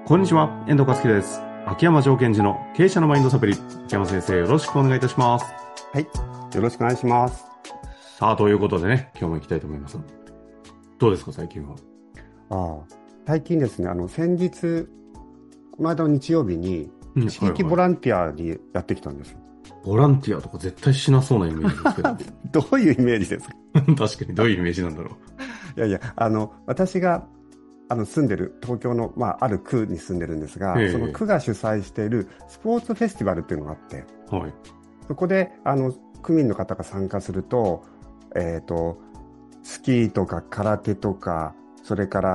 こんにちは、遠藤和樹です。秋山条件時の経営者のマインドサプリ。秋山先生、よろしくお願いいたします。 はい、よろしくお願いします。 さあ、ということでね、今日も行きたいと思います。どうですか、最近は。 最近ですね、先日、この間の日曜日に、地域ボランティアにやってきたんです。 ボランティアとか絶対しなそうなイメージですけど。 どういうイメージですか？ 確かに、どういうイメージなんだろう。私が、住んでる東京の、ある区に住んでるんですが、その区が主催しているスポーツフェスティバルっていうのがあって、 はい、 そこで区民の方が参加すると、スキーとか空手とか、それから、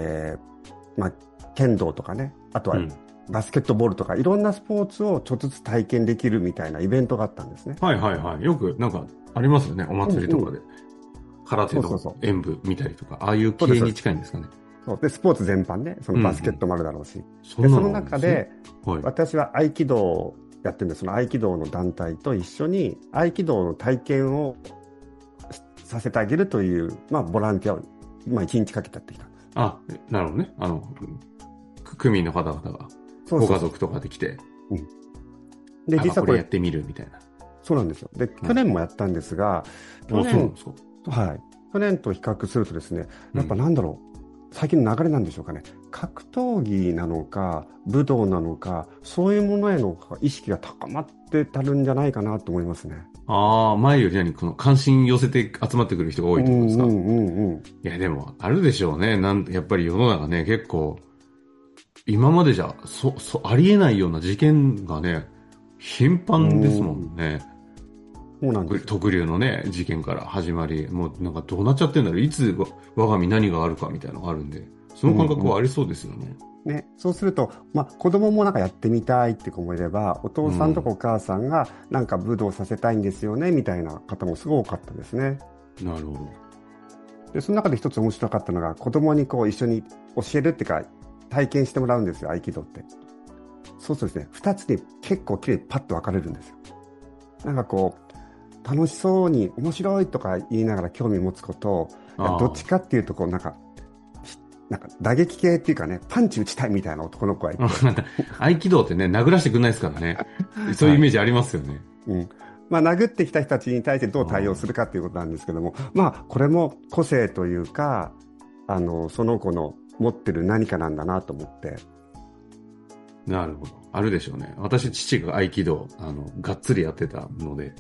剣道とかね、あとはバスケットボールとか、いろんなスポーツをちょっとずつ体験できるみたいなイベントがあったんですね。 はいはいはい。よくなんかありますよね、お祭りとかで。空手の演舞見たりとか、ああいう系に近いんですかね。 そうで、スポーツ全般ね、そのバスケットもあるだろうし。 その中で、私は合気道をやってるんで、その合気道の団体と一緒に合気道の体験をさせてあげるという、ボランティアを、1日かけてやってきたんです。 あ、なるほどね。区民の方々が、ご家族とかで来て、 で、実はこれやってみるみたいな。 そうなんですよ。で、去年もやったんですが、去年と比較するとですね、やっぱなんだろう、最近の流れなんでしょうかね。格闘技なのか、武道なのか、そういうものへの意識が高まってたるんじゃないかなと思いますね。 前よりこの関心寄せて集まってくる人が多いってことですか？いや、でも、あるでしょうね。やっぱり世の中ね、結構、今までじゃ、ありえないような事件がね、頻繁ですもんね。 そうなんです。 特流のね、事件から始まり、もうなんかどうなっちゃってんだろう、いつ我が身何があるかみたいなのがあるんで、その感覚はありそうですよね。 ね、そうすると、子供もなんかやってみたいって子もいれば、お父さんとかお母さんがなんか武道させたいんですよね、みたいな方もすごく多かったですね。 なるほど。 で、その中で一つ面白かったのが、子供にこう一緒に教えるっていうか、体験してもらうんですよ、合気道って。そうするとですね、二つに結構きれいにパッと分かれるんですよ。なんかこう、楽しそうに面白いとか言いながら興味持つこと、どっちかっていうとこうなんか打撃系っていうかね、パンチ打ちたいみたいな男の子がいて合気道ってね、殴らしてくんないですからね。そういうイメージありますよね。 殴ってきた人たちに対してどう対応するかっていうことなんですけども、これも個性というか、その子の持ってる何かなんだなと思って。 なるほど。あるでしょうね。私、父が合気道、がっつりやってたので、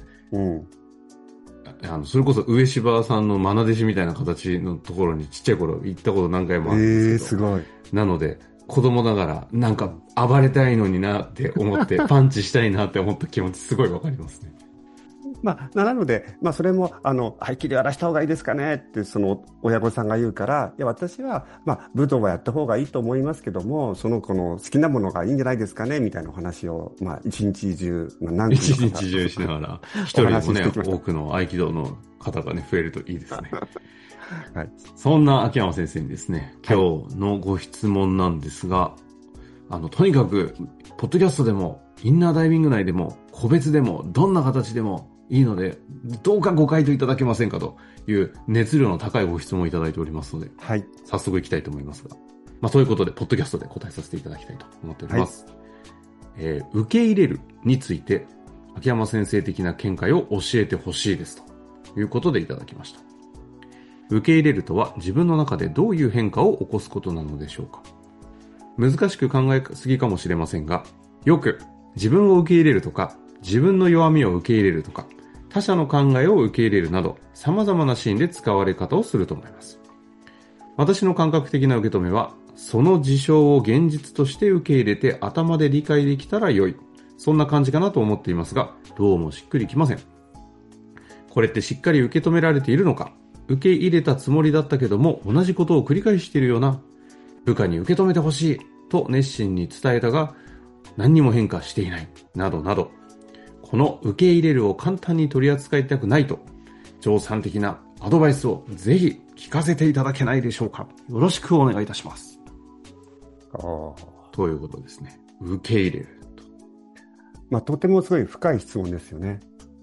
それこそ上柴さんの愛弟子みたいな形のところにちっちゃい頃行ったこと何回もあるんですけど、 すごい。 なので子供ながらなんか暴れたいのになって思ってパンチしたいなって思った気持ちすごいわかりますね。 なので、それも合気道やらした方がいいですかねってその親御さんが言うから、いや私は武道はやった方がいいと思いますけども、その子の好きなものがいいんじゃないですかねみたいなお話を一日中何一日中しながら一人でもね多くの合気道の方がね増えるといいですね。はい、そんな秋山先生にですね、今日のご質問なんですが、とにかくポッドキャストでもインナーダイビング内でも個別でもどんな形でもいいので、どうかご回答いただけませんかという熱量の高いご質問をいただいておりますので、早速いきたいと思いますが、そういうことで、ポッドキャストで答えさせていただきたいと思っております。受け入れるについて、秋山先生的な見解を教えてほしいですということでいただきました。受け入れるとは自分の中でどういう変化を起こすことなのでしょうか。難しく考えすぎかもしれませんが、よく自分を受け入れるとか、自分の弱みを受け入れるとか、他者の考えを受け入れるなど様々なシーンで使われ方をすると思います。私の感覚的な受け止めは、その事象を現実として受け入れて頭で理解できたら良い、そんな感じかなと思っていますが、どうもしっくりきません。これってしっかり受け止められているのか、受け入れたつもりだったけども同じことを繰り返しているような、部下に受け止めてほしいと熱心に伝えたが何にも変化していないなどなど、この受け入れるを簡単に取り扱いたくないと、長さん的なアドバイスをぜひ聞かせていただけないでしょうか。よろしくお願いいたします。ということですね。受け入れると。とてもすごい深い質問ですよね。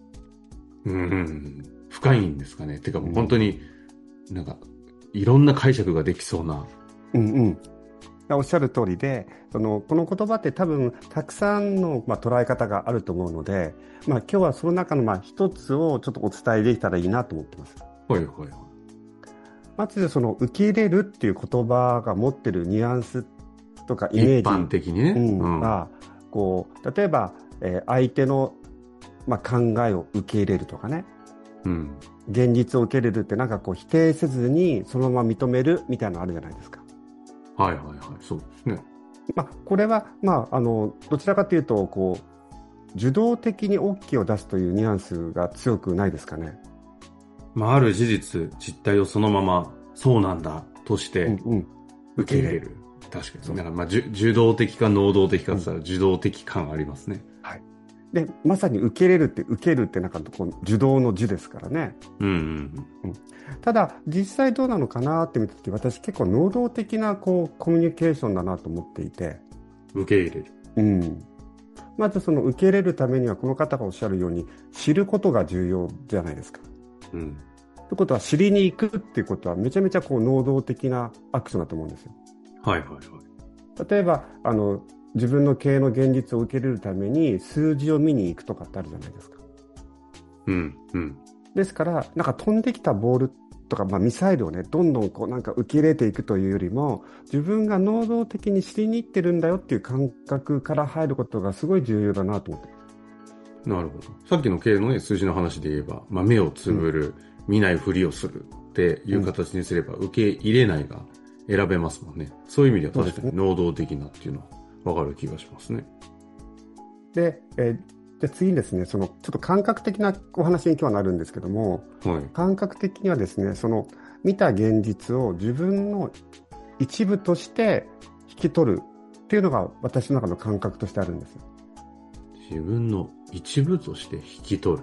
深いんですかね。てかもう本当になんかいろんな解釈ができそうなおっしゃる通りで、この言葉って多分たくさんの、捉え方があると思うので、今日はその中の一つをちょっとお伝えできたらいいなと思ってます。 はいはいはい。 まずその受け入れるっていう言葉が持ってるニュアンスとかイメージ、 一般的にね、 が例えば、相手の、考えを受け入れるとかね、現実を受け入れるって否定せずにそのまま認めるみたいなのあるじゃないですか。 はいはいはい、そうですね。 これは、どちらかというと受動的に OK を出すというニュアンスが強くないですかね。 ある事実、実態をそのままそうなんだとして受け入れる。確かに。受動的か能動的かって言ったら受動的感ありますね。 はい。で、まさに受け入れるって受けるって受動の受ですからね。ただ実際どうなのかなって見たとき、私結構能動的なコミュニケーションだなと思っていて。 受け入れる。 まずその受け入れるためにはこの方がおっしゃるように知ることが重要じゃないですか。ということは知りに行くっていうことはめちゃめちゃ能動的なアクションだと思うんですよ。 はいはいはい。 例えば自分の経営の現実を受け入れるために数字を見に行くとかってあるじゃないですか。ですから飛んできたボールとか、ミサイルをねどんどん受け入れていくというよりも、自分が能動的に知りに行ってるんだよっていう感覚から入ることがすごい重要だなと思って。 なるほど。さっきの経営の、ね、数字の話で言えば、目をつぶる、見ないふりをするっていう形にすれば、受け入れないが選べますもんね。そういう意味では確かに能動的なっていうのは分かる気がしますね。 で、じゃあ次にですね、ちょっと感覚的なお話に今日はなるんですけども、感覚的にはですね、見た現実を自分の一部として引き取るっていうのが私の中の感覚としてあるんですよ。 自分の一部として引き取る。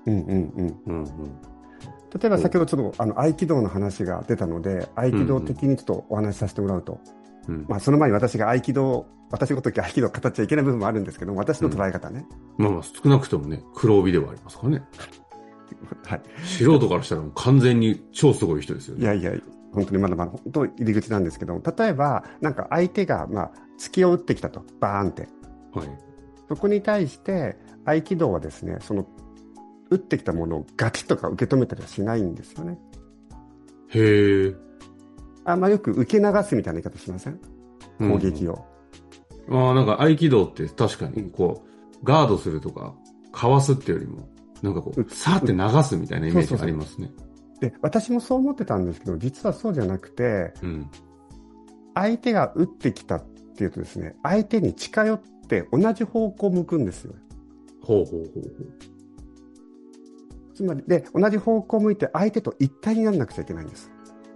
例えば先ほどちょっと合気道の話が出たので、合気道的にちょっとお話しさせてもらうと、その前に私が私ごとき合気道を語っちゃいけない部分もあるんですけども、私の捉え方ね。 少なくともね、黒帯ではありますからね。 はい。 素人からしたらもう完全に超すごい人ですよね。 いや、本当にまだまだ本当入り口なんですけども、例えば相手が突きを打ってきたと、バーンって。そこに対して合気道はですね、打ってきたものをガチッとか受け止めたりはしないんですよね。 へー。 よく受け流すみたいな言い方しません？攻撃を。 合気道って確かにガードするとかかわすってよりもさーって流すみたいなイメージがありますね。 で、私もそう思ってたんですけど、実はそうじゃなくて、相手が打ってきたっていうとですね、相手に近寄って同じ方向を向くんですよ。つまりで同じ方向を向いて相手と一体にならなくちゃいけないんです。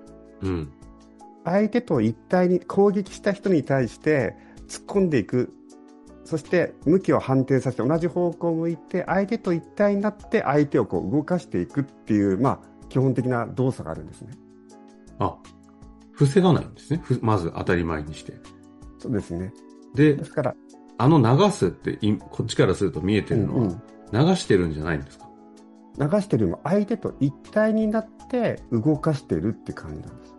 相手と一体に攻撃した人に対して突っ込んでいく。そして向きを反転させて同じ方向を向いて相手と一体になって相手を動かしていくっていう、基本的な動作があるんですね。 防がないんですね。まず当たり前にして。 そうですね。 ですから流すってこっちからすると見えてるのは、流してるんじゃないんですか？ 流してるのは相手と一体になって動かしてるって感じなんです。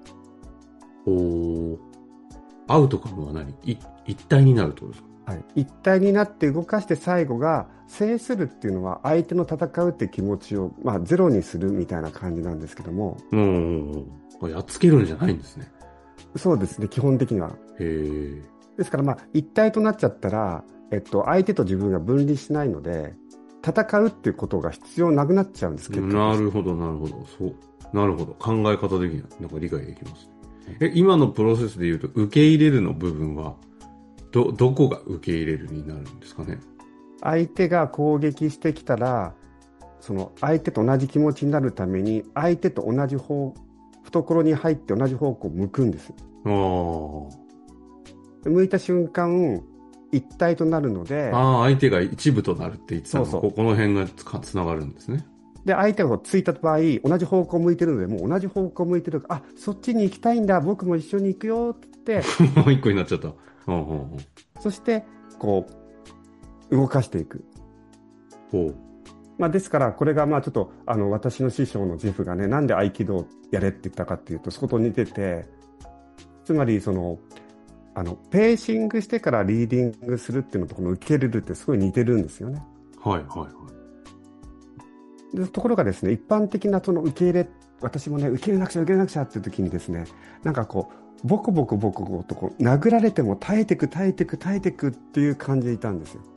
アウトカムは一体になるってことですか？ 一体になって動かして最後が制するっていうのは相手の戦うって気持ちを、ゼロにするみたいな感じなんですけども。 やっつけるんじゃないんですね。 そうですね、基本的には。ですから一体となっちゃったら、相手と自分が分離しないので戦うっていうことが必要なくなっちゃうんですけど。 なるほど。そう。なるほど。考え方的には理解できます。今のプロセスで言うと受け入れるの部分はどこが受け入れるになるんですかね？ 相手が攻撃してきたら、相手と同じ気持ちになるために相手と同じ懐に入って同じ方向を向くんです。向いた瞬間一体となるので、 相手が一部となるって言ってたの。この辺がつながるんですね。 で相手がついた場合同じ方向を向いてるので、もう同じ方向を向いてるから、そっちに行きたいんだ、僕も一緒に行くよって一個になっちゃった。 そして動かしていく。ですからこれがちょっと私の師匠のジェフがね、なんで合気道やれって言ったかっていうとそこと似てて、つまりペーシングしてからリーディングするっていうのとこの受け入れるってすごい似てるんですよね。 はいはいはい。 でところがですね、一般的なその受け入れ、私もね、受け入れなくちゃ受け入れなくちゃっていう時にですね、なんかこうボコボコボコボコとこう殴られても耐えてくっていう感じでいたんですよ。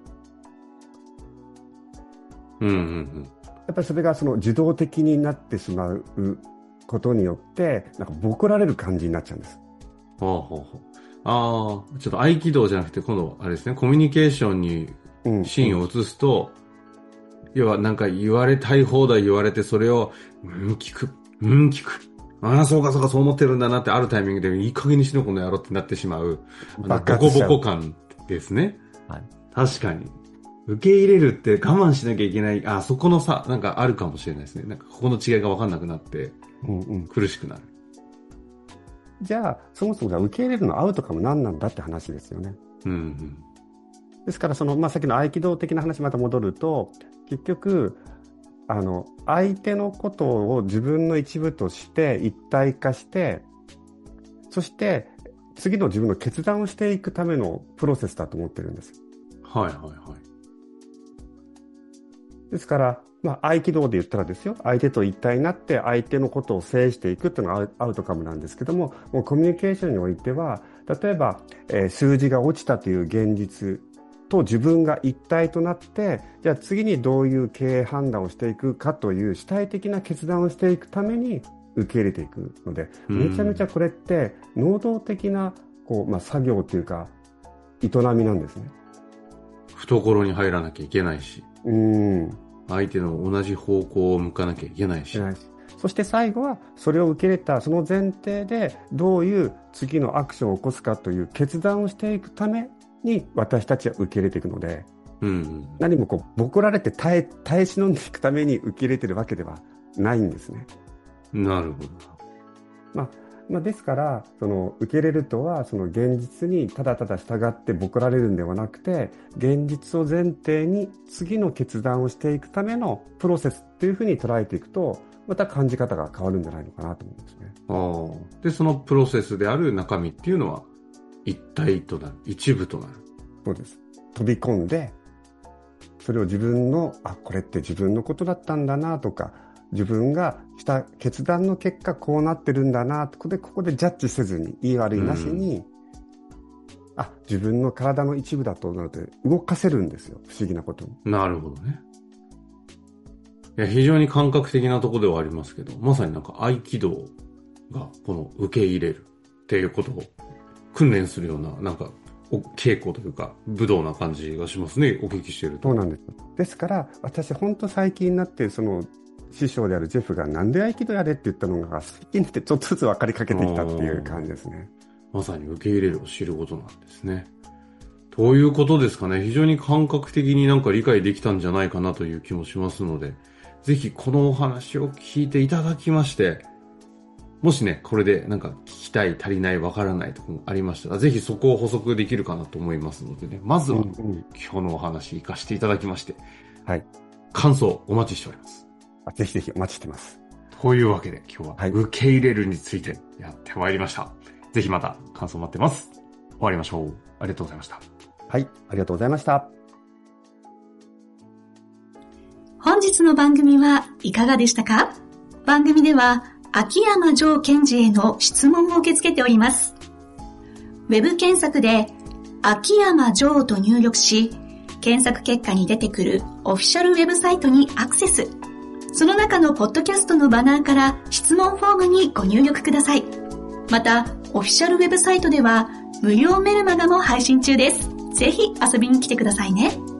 うんうんうん。 やっぱりそれがその自動的になってしまうことによってなんかボコられる感じになっちゃうんです。 ほうほうほう。ああ、ちょっと合気道じゃなくて今度あれですね、コミュニケーションにシーンを移すと、要はなんか言われたい放題言われてそれを聞く。ああ、そうかそう思ってるんだなってあるタイミングでいい加減にしろこの野郎ってなってしまうボコボコ感ですね。はい。確かに。受け入れるって我慢しなきゃいけない、そこの差、なんかあるかもしれないですね。なんかここの違いが分かんなくなって、苦しくなる。 じゃあ、そもそもじゃあ受け入れるのアウトかも何なんだって話ですよね。ですから、さっきの合気道的な話また戻ると、結局、相手のことを自分の一部として一体化して、そして次の自分の決断をしていくためのプロセスだと思ってるんです。はいはいはい。ですから、合気道で言ったらですよ、相手と一体になって相手のことを制していくっていうのがアウトカムなんですけども、もうコミュニケーションにおいては、例えば、数字が落ちたという現実と自分が一体となって、じゃあ次にどういう経営判断をしていくかという主体的な決断をしていくために受け入れていくので、めちゃめちゃこれって能動的な作業というか営みなんですね。懐に入らなきゃいけないし、相手の同じ方向を向かなきゃいけないし、 そして最後はそれを受け入れたその前提でどういう次のアクションを起こすかという決断をしていくために私たちは受け入れていくので、何もボコられて耐え忍んでいくために受け入れているわけではないんですね。 なるほど。 ですからその受け入れるとはその現実にただただ従ってボコられるんではなくて、現実を前提に次の決断をしていくためのプロセスっていうふうに捉えていくと、また感じ方が変わるんじゃないのかなと思うんですね。 でそのプロセスである中身っていうのは一体となる、一部となる。 そうです。飛び込んでそれを自分のこれって自分のことだったんだなとか、自分がした決断の結果こうなってるんだな、ここでジャッジせずにいい悪いなしに、自分の体の一部だとなると動かせるんですよ、不思議なことに。 なるほどね。いや、非常に感覚的なところではありますけど、まさになんか合気道がこの受け入れるっていうことを訓練するような、なんか稽古というか武道な感じがしますね、お聞きしていると。 そうなんです。ですから私本当最近になってその師匠であるジェフがなんで合気道やれって言ったのが最近になってちょっとずつ分かりかけてきたっていう感じですね。 まさに受け入れるを知ることなんですね。ということですかね。非常に感覚的になんか理解できたんじゃないかなという気もしますので、ぜひこのお話を聞いていただきまして、もしね、これでなんか聞きたい、足りない、わからないところもありましたら、ぜひそこを補足できるかなと思いますのでね、まずは今日のお話活かしていただきまして、感想お待ちしております。 ぜひぜひお待ちしてます。 というわけで今日は受け入れるについてやってまいりました。ぜひまた感想待ってます。終わりましょう。ありがとうございました。 はい、ありがとうございました。 本日の番組はいかがでしたか？番組では秋山城賢治への質問を受け付けております。ウェブ検索で秋山城と入力し、検索結果に出てくるオフィシャルウェブサイトにアクセス。その中のポッドキャストのバナーから質問フォームにご入力ください。また、オフィシャルウェブサイトでは無料メルマガも配信中です。ぜひ遊びに来てくださいね。